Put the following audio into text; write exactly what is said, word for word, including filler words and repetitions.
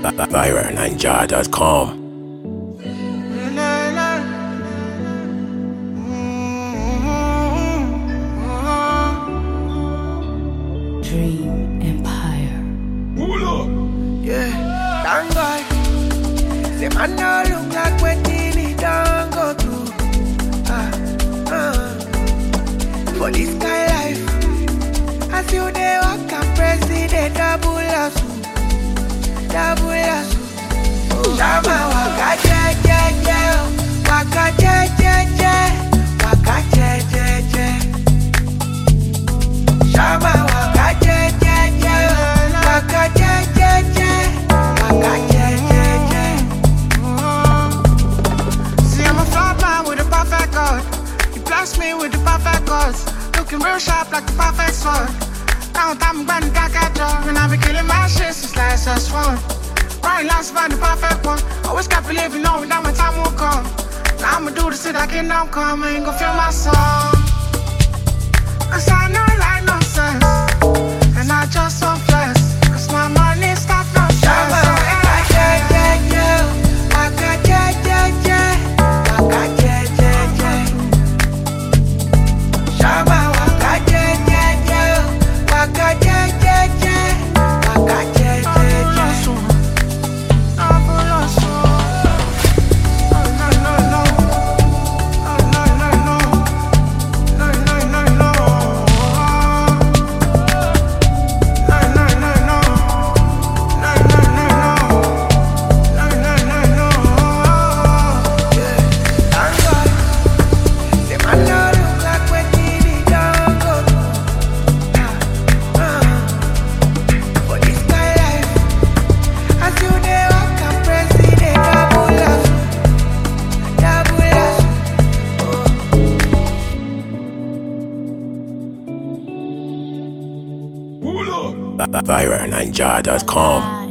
Viral Ninja dot com. Dream Empire. Yeah, thank God. Say man no look like wetin he done go through. Ah, ah. For this kind life, as you dey walk and press it, dey double hustle, double hustle. Shama waka je je je, waka je je je, waka je je je. Shama waka je je je, waka je je je, waka je je je. See, I'm a flawed man with a perfect God. You bless me with the perfect cause. Looking real sharp like the perfect sword. Now I'm running back at you. And I be killing my shit since last S one. Right, last find the perfect one. Always kept believing, knowing that my time will come. Now I'ma do the shit I can, I'm coming. Go feel my soul. Cause I know like nonsense. And I just so flex. Cause my money stop no Shama stress. waka je je je, waka je je je, waka je je je. Shama waka je je je, waka je je je, waka je je je. Thank God. Say man no look like wetin he done go through. Ah, ah. For this kind life, as you dey walk and press it, dey double hustle, double hustle. Viral Ninja dot com.